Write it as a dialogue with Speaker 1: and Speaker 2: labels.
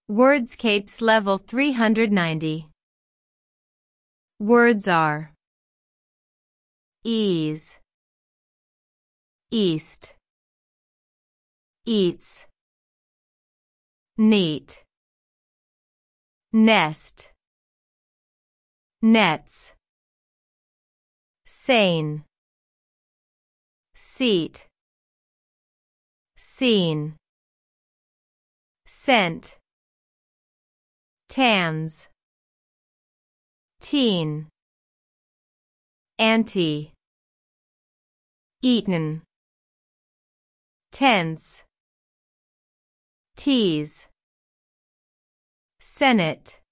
Speaker 1: Wordscapes Level 390. Words are ease, east, eats, neat, nest, nets, sane, seat, seen, scent, tans, teen, anti, eaten, tense, tease, Senate,